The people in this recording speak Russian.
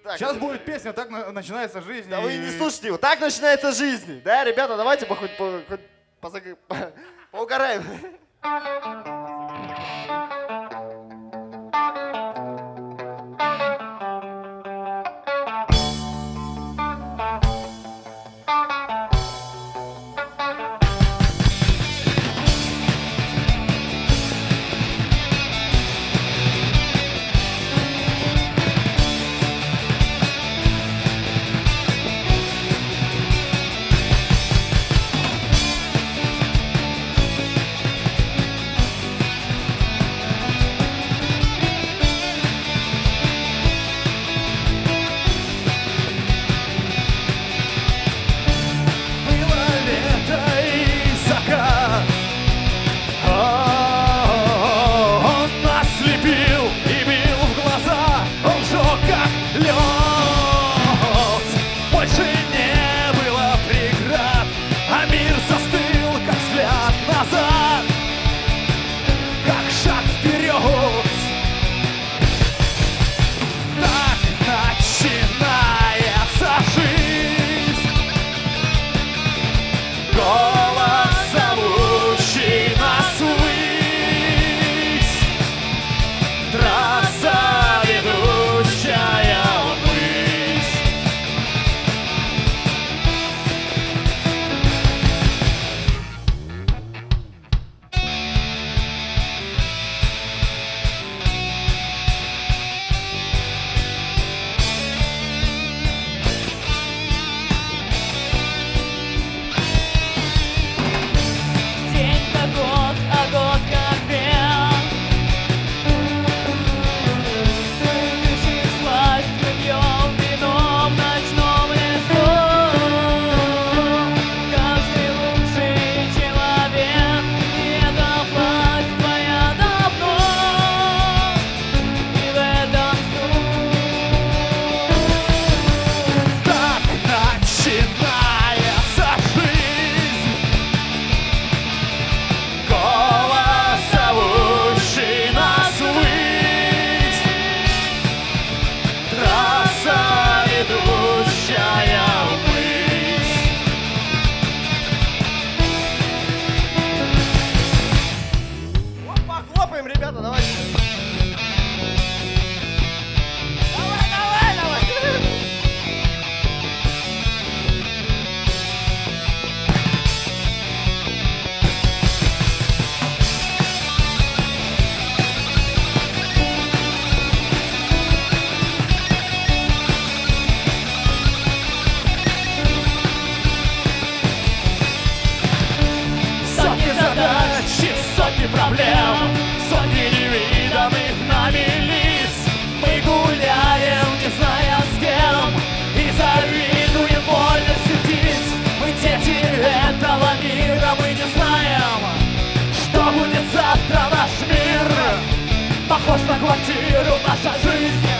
Так, Сейчас будет песня «Так начинается жизнь». Да вы не слушайте его. Так начинается жизнь. Да, ребята, давайте хоть поугараем. Ребята, давайте. Давай. Сотни задач и сотни проблем, сотни невиданных нами лиц. Мы гуляем, не зная с кем, и завидуем вольности птиц. Мы дети этого мира, мы не знаем, что будет завтра. Наш мир похож на квартиру, наша жизнь